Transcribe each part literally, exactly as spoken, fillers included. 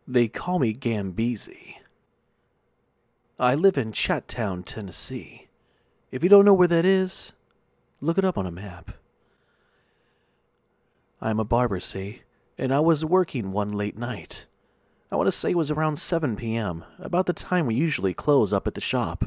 They call me Gambeezy. I live in Chattown, Tennessee. If you don't know where that is, look it up on a map. I'm a barber, see, and I was working one late night. I want to say it was around seven p.m., about the time we usually close up at the shop.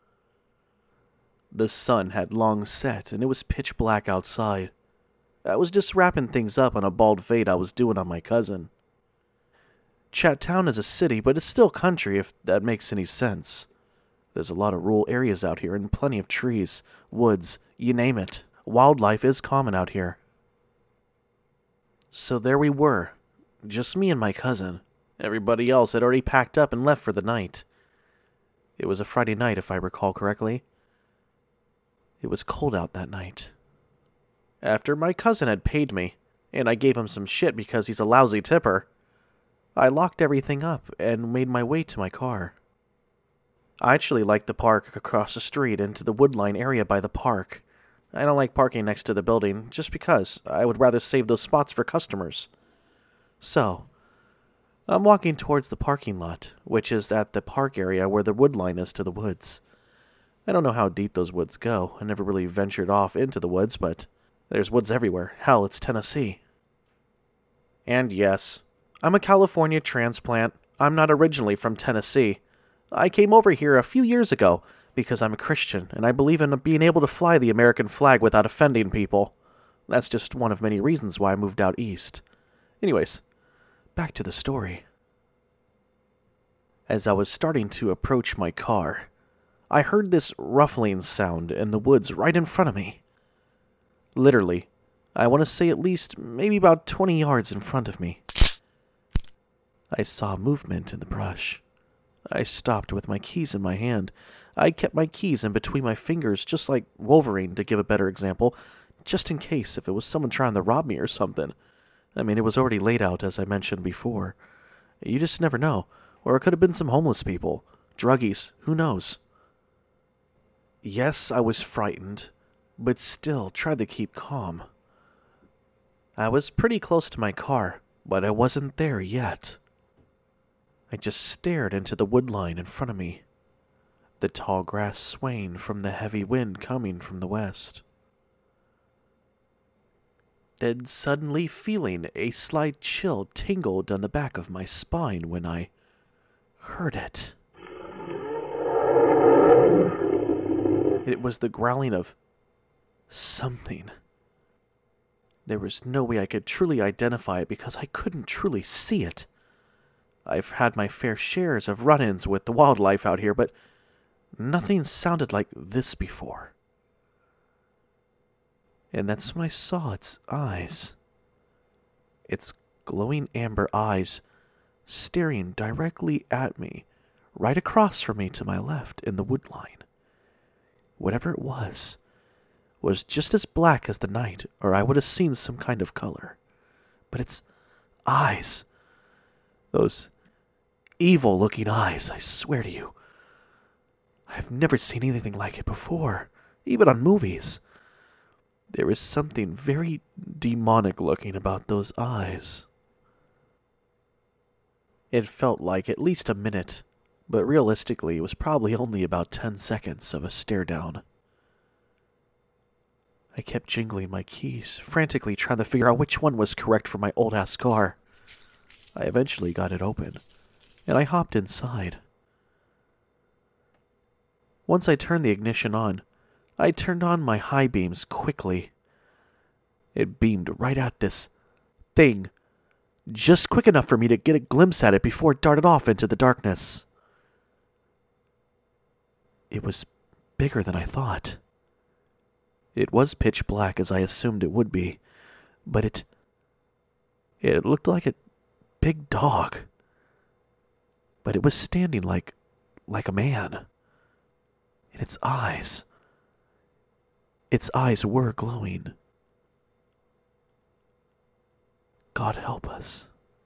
The sun had long set, and it was pitch black outside. I was just wrapping things up on a bald fade I was doing on my cousin. Chattown is a city, but it's still country, if that makes any sense. There's a lot of rural areas out here and plenty of trees, woods, you name it. Wildlife is common out here. So there we were, just me and my cousin. Everybody else had already packed up and left for the night. It was a Friday night, if I recall correctly. It was cold out that night. After my cousin had paid me, and I gave him some shit because he's a lousy tipper, I locked everything up and made my way to my car. I actually like the park across the street and to the woodline area by the park. I don't like parking next to the building just because I would rather save those spots for customers. So, I'm walking towards the parking lot, which is at the park area where the woodline is to the woods. I don't know how deep those woods go. I never really ventured off into the woods, but there's woods everywhere. Hell, it's Tennessee. And yes, I'm a California transplant. I'm not originally from Tennessee. I came over here a few years ago because I'm a Christian, and I believe in being able to fly the American flag without offending people. That's just one of many reasons why I moved out east. Anyways, back to the story. As I was starting to approach my car, I heard this ruffling sound in the woods right in front of me. Literally, I want to say at least maybe about twenty yards in front of me. I saw movement in the brush. I stopped with my keys in my hand. I kept my keys in between my fingers, just like Wolverine, to give a better example, just in case if it was someone trying to rob me or something. I mean, it was already laid out, as I mentioned before. You just never know. Or it could have been some homeless people. Druggies. Who knows? Yes, I was frightened, but still tried to keep calm. I was pretty close to my car, but I wasn't there yet. I just stared into the woodline in front of me, the tall grass swaying from the heavy wind coming from the west. Then suddenly feeling a slight chill tingle down the back of my spine when I heard it. It was the growling of something. There was no way I could truly identify it because I couldn't truly see it. I've had my fair shares of run-ins with the wildlife out here, but nothing sounded like this before. And that's when I saw its eyes. Its glowing amber eyes staring directly at me, right across from me to my left in the woodline. Whatever it was, was just as black as the night, or I would have seen some kind of color. But its eyes, those evil-looking eyes, I swear to you, I've never seen anything like it before, even on movies. There was something very demonic-looking about those eyes. It felt like at least a minute, but realistically it was probably only about ten seconds of a stare down. I kept jingling my keys, frantically trying to figure out which one was correct for my old-ass car. I eventually got it open, and I hopped inside. Once I turned the ignition on, I turned on my high beams quickly. It beamed right at this thing, just quick enough for me to get a glimpse at it before it darted off into the darkness. It was bigger than I thought. It was pitch black, as I assumed it would be, but it... it looked like a big dog. But it was standing like... like a man. And its eyes... its eyes were glowing. God help us.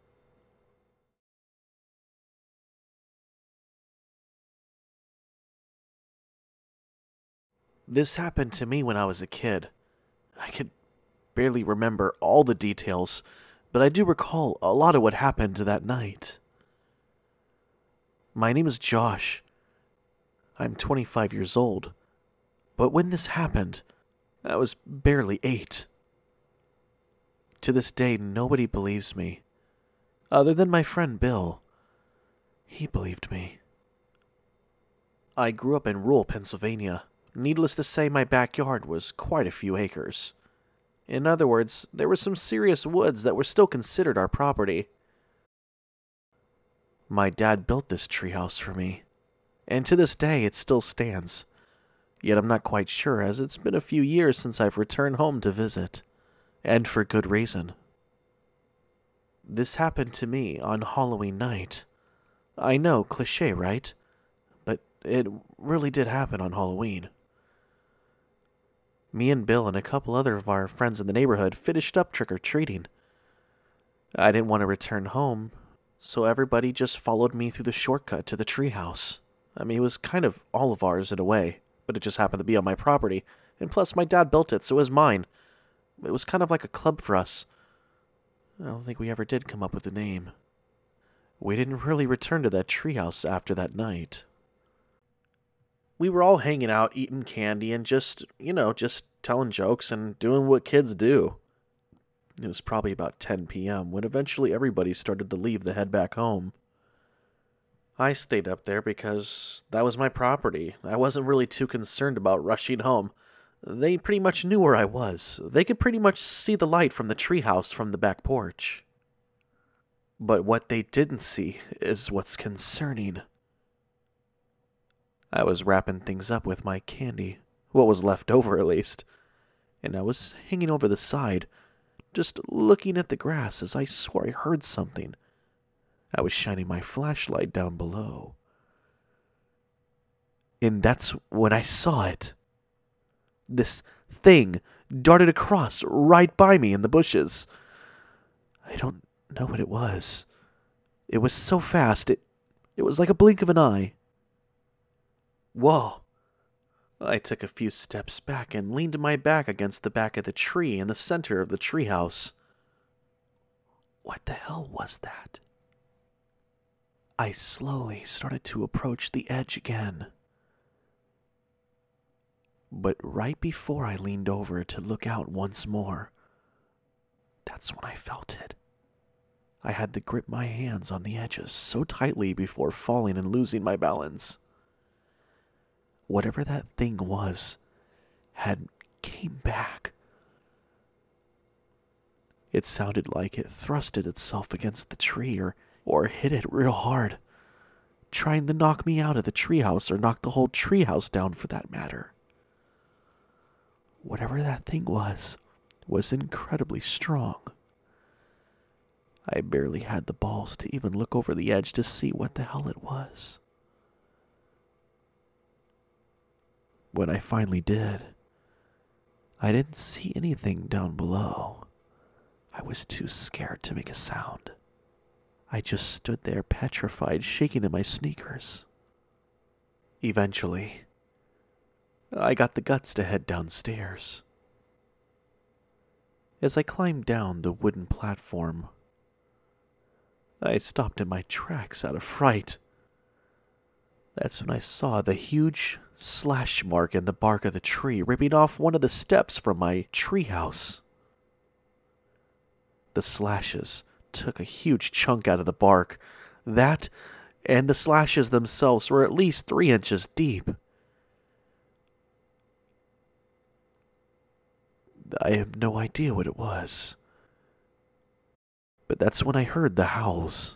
This happened to me when I was a kid. I could barely remember all the details, but I do recall a lot of what happened that night. My name is Josh. I'm twenty-five years old. But when this happened, I was barely eight. To this day, nobody believes me. Other than my friend Bill. He believed me. I grew up in rural Pennsylvania. Needless to say, my backyard was quite a few acres. In other words, there were some serious woods that were still considered our property. My dad built this treehouse for me, and to this day it still stands. Yet I'm not quite sure, as it's been a few years since I've returned home to visit, and for good reason. This happened to me on Halloween night. I know, cliché, right? But it really did happen on Halloween. Me and Bill and a couple other of our friends in the neighborhood finished up trick-or-treating. I didn't want to return home, so everybody just followed me through the shortcut to the treehouse. I mean, it was kind of all of ours in a way, but it just happened to be on my property, and plus my dad built it, so it was mine. It was kind of like a club for us. I don't think we ever did come up with a name. We didn't really return to that treehouse after that night. We were all hanging out, eating candy, and just, you know, just telling jokes and doing what kids do. It was probably about ten p.m. when eventually everybody started to leave to head back home. I stayed up there because that was my property. I wasn't really too concerned about rushing home. They pretty much knew where I was. They could pretty much see the light from the treehouse from the back porch. But what they didn't see is what's concerning. I was wrapping things up with my candy, what was left over at least, and I was hanging over the side, just looking at the grass as I swore I heard something. I was shining my flashlight down below. And that's when I saw it. This thing darted across right by me in the bushes. I don't know what it was. It was so fast, it, it was like a blink of an eye. Whoa. I took a few steps back and leaned my back against the back of the tree in the center of the treehouse. What the hell was that? I slowly started to approach the edge again. But right before I leaned over to look out once more, that's when I felt it. I had to grip my hands on the edges so tightly before falling and losing my balance. Whatever that thing was, had came back. It sounded like it thrusted itself against the tree or, or hit it real hard, trying to knock me out of the treehouse or knock the whole treehouse down for that matter. Whatever that thing was, was incredibly strong. I barely had the balls to even look over the edge to see what the hell it was. When I finally did, I didn't see anything down below. I was too scared to make a sound. I just stood there petrified, shaking in my sneakers. Eventually, I got the guts to head downstairs. As I climbed down the wooden platform, I stopped in my tracks out of fright. That's when I saw the huge slash mark in the bark of the tree ripping off one of the steps from my treehouse. The slashes took a huge chunk out of the bark. That and the slashes themselves were at least three inches deep. I have no idea what it was. But that's when I heard the howls.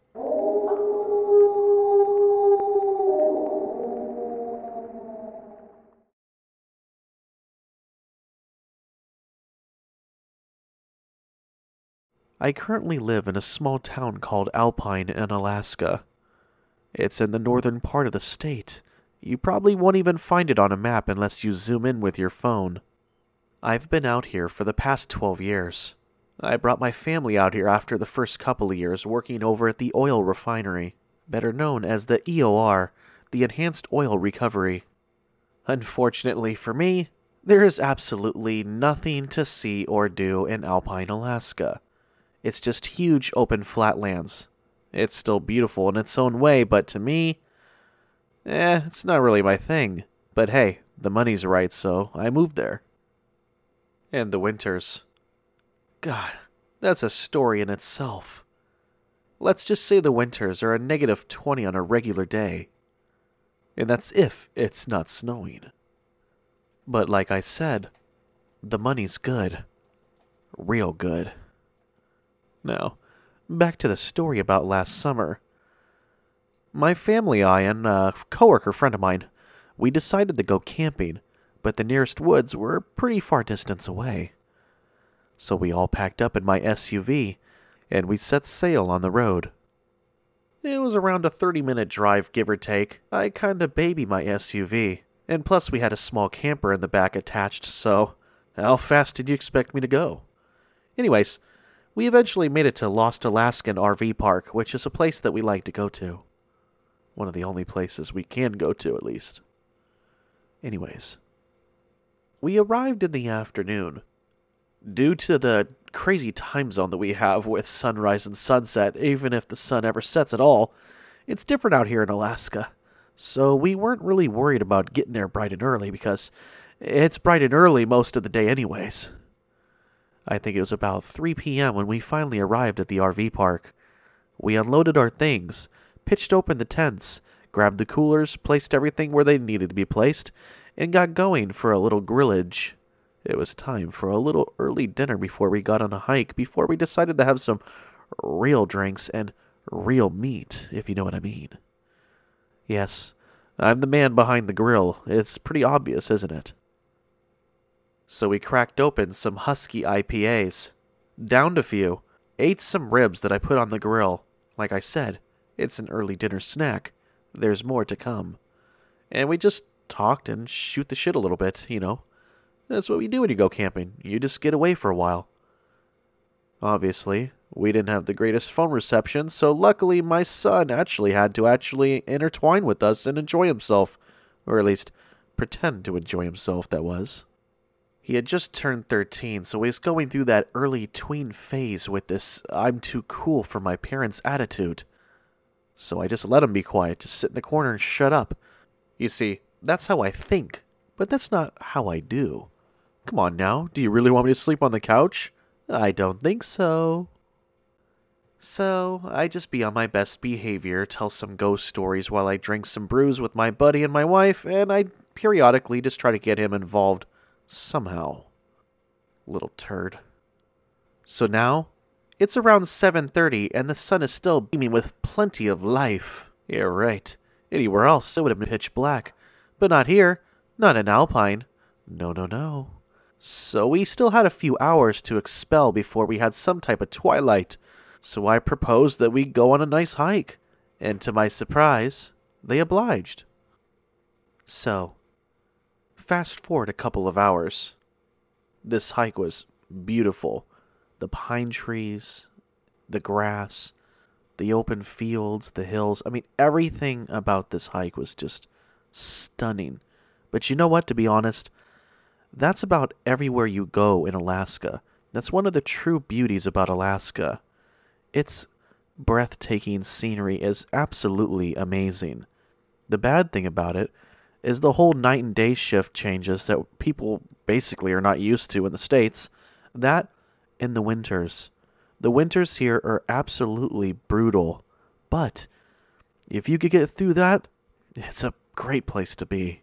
I currently live in a small town called Alpine in Alaska. It's in the northern part of the state. You probably won't even find it on a map unless you zoom in with your phone. I've been out here for the past twelve years. I brought my family out here after the first couple of years working over at the oil refinery, better known as the E O R, the Enhanced Oil Recovery. Unfortunately for me, there is absolutely nothing to see or do in Alpine, Alaska. It's just huge open flatlands. It's still beautiful in its own way, but to me, eh, it's not really my thing. But hey, the money's right, so I moved there. And the winters. God, that's a story in itself. Let's just say the winters are a negative twenty on a regular day. And that's if it's not snowing. But like I said, the money's good. Real good. Now, back to the story about last summer. My family, I, and a coworker friend of mine, we decided to go camping, but the nearest woods were a pretty far distance away. So we all packed up in my S U V, and we set sail on the road. It was around a thirty-minute drive, give or take. I kinda baby my S U V, and plus we had a small camper in the back attached, so how fast did you expect me to go? Anyways, we eventually made it to Lost Alaskan R V Park, which is a place that we like to go to. One of the only places we can go to, at least. Anyways, we arrived in the afternoon. Due to the crazy time zone that we have with sunrise and sunset, even if the sun ever sets at all, it's different out here in Alaska. So we weren't really worried about getting there bright and early because it's bright and early most of the day anyways. I think it was about three p.m. when we finally arrived at the R V park. We unloaded our things, pitched open the tents, grabbed the coolers, placed everything where they needed to be placed, and got going for a little grillage. It was time for a little early dinner before we got on a hike, before we decided to have some real drinks and real meat, if you know what I mean. Yes, I'm the man behind the grill. It's pretty obvious, isn't it? So we cracked open some Husky I P As, downed a few, ate some ribs that I put on the grill. Like I said, it's an early dinner snack. There's more to come. And we just talked and shoot the shit a little bit, you know. That's what we do when you go camping. You just get away for a while. Obviously, we didn't have the greatest phone reception, so luckily my son actually had to actually intertwine with us and enjoy himself. Or at least, pretend to enjoy himself, that was. He had just turned thirteen, so he was going through that early tween phase with this I'm too cool for my parents' attitude. So I just let him be quiet, just sit in the corner and shut up. You see, that's how I think, but that's not how I do. Come on now, do you really want me to sleep on the couch? I don't think so. So, I just be on my best behavior, tell some ghost stories while I drink some brews with my buddy and my wife, and I periodically just try to get him involved somehow. Little turd. So now, it's around seven thirty and the sun is still beaming with plenty of life. Yeah, right. Anywhere else, it would have been pitch black. But not here. Not in Alpine. No, no, no. So we still had a few hours to expel before we had some type of twilight. So I proposed that we go on a nice hike. And to my surprise, they obliged. So, fast forward a couple of hours. This hike was beautiful. The pine trees, the grass, the open fields, the hills. I mean, everything about this hike was just stunning. But you know what, to be honest? That's about everywhere you go in Alaska. That's one of the true beauties about Alaska. Its breathtaking scenery is absolutely amazing. The bad thing about it is the whole night and day shift changes that people basically are not used to in the States. That in the winters. The winters here are absolutely brutal. But if you could get through that, it's a great place to be.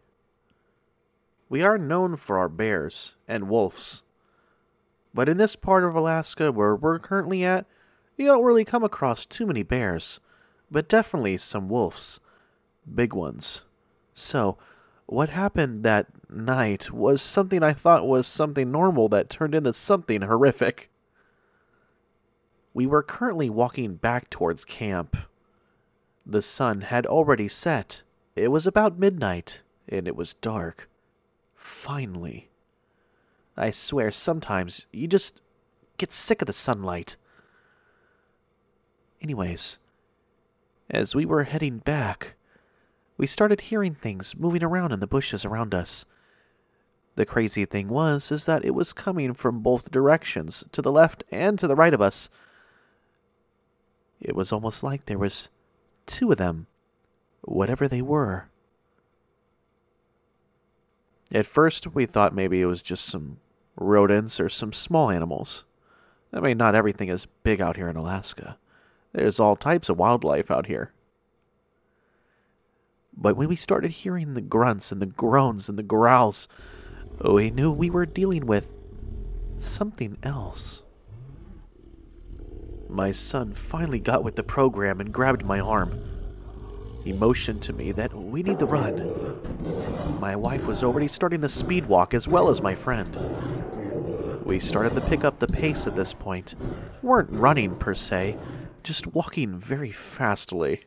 We are known for our bears and wolves. But in this part of Alaska where we're currently at, you don't really come across too many bears, but definitely some wolves. Big ones. So, what happened that night was something I thought was something normal that turned into something horrific. We were currently walking back towards camp. The sun had already set. It was about midnight, and it was dark. Finally. I swear, sometimes you just get sick of the sunlight. Anyways, as we were heading back, we started hearing things moving around in the bushes around us. The crazy thing was, is that it was coming from both directions, to the left and to the right of us. It was almost like there was two of them, whatever they were. At first, we thought maybe it was just some rodents or some small animals. I mean, not everything is big out here in Alaska. There's all types of wildlife out here. But when we started hearing the grunts and the groans and the growls, we knew we were dealing with something else. My son finally got with the program and grabbed my arm. He motioned to me that we need to run. My wife was already starting the speed walk as well as my friend. We started to pick up the pace at this point. We weren't running per se, just walking very fastly.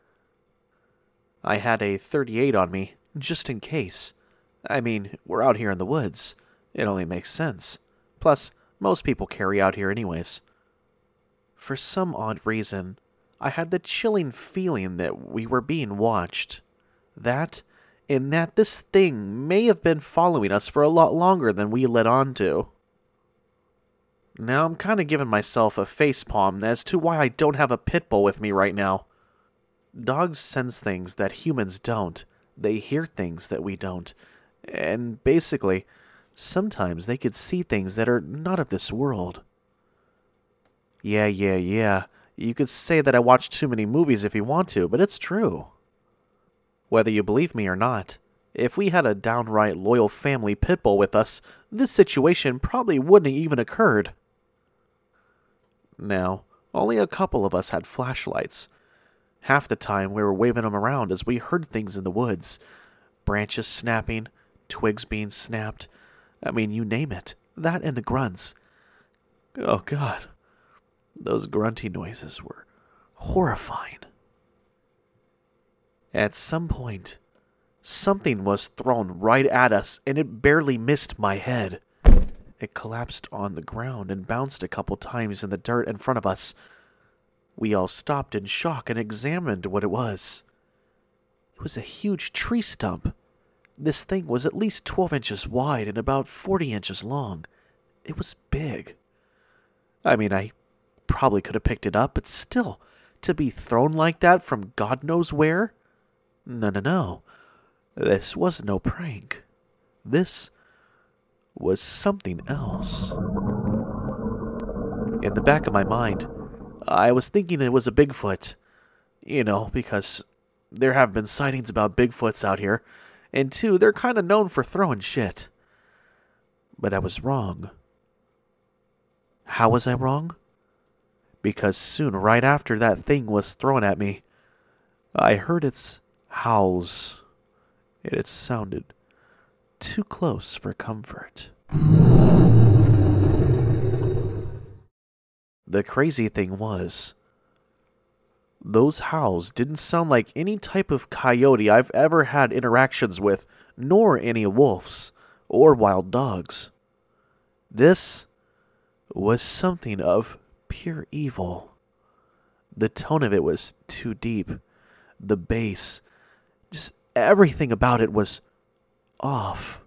I had a thirty-eight on me, just in case. I mean, we're out here in the woods. It only makes sense. Plus, most people carry out here anyways. For some odd reason, I had the chilling feeling that we were being watched. That, and that this thing may have been following us for a lot longer than we let on to. Now I'm kind of giving myself a facepalm as to why I don't have a pit bull with me right now. Dogs sense things that humans don't. They hear things that we don't. And basically, sometimes they could see things that are not of this world. Yeah, yeah, yeah. You could say that I watch too many movies if you want to, but it's true. Whether you believe me or not, if we had a downright loyal family pit bull with us, this situation probably wouldn't have even occurred. Now, only a couple of us had flashlights. Half the time we were waving them around as we heard things in the woods. Branches snapping, twigs being snapped. I mean, you name it. That and the grunts. Oh, God. Those grunty noises were horrifying. At some point, something was thrown right at us, and it barely missed my head. It collapsed on the ground and bounced a couple times in the dirt in front of us. We all stopped in shock and examined what it was. It was a huge tree stump. This thing was at least twelve inches wide and about forty inches long. It was big. I mean, I probably could have picked it up, but still, to be thrown like that from God knows where? No, no, no. This was no prank. This was something else. In the back of my mind, I was thinking it was a Bigfoot. You know, because there have been sightings about Bigfoots out here, and two, they're kind of known for throwing shit. But I was wrong. How was I wrong? Because soon, right after that thing was thrown at me, I heard its howls, and it sounded too close for comfort. The crazy thing was, those howls didn't sound like any type of coyote I've ever had interactions with, nor any wolves or wild dogs. This was something of pure evil. The tone of it was too deep. The bass, just everything about it was off.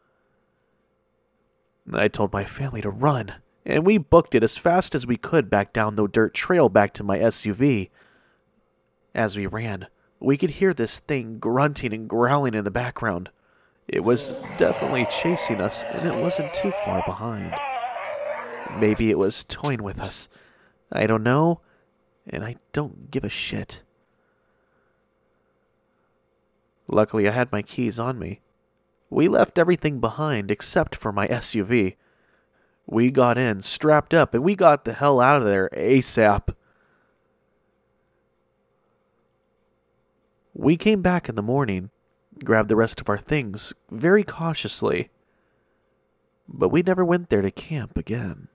I told my family to run, and we booked it as fast as we could back down the dirt trail back to my S U V. As we ran, we could hear this thing grunting and growling in the background. It was definitely chasing us, and it wasn't too far behind. Maybe it was toying with us. I don't know, and I don't give a shit. Luckily, I had my keys on me. We left everything behind except for my S U V. We got in, strapped up, and we got the hell out of there ASAP. We came back in the morning, grabbed the rest of our things very cautiously, but we never went there to camp again.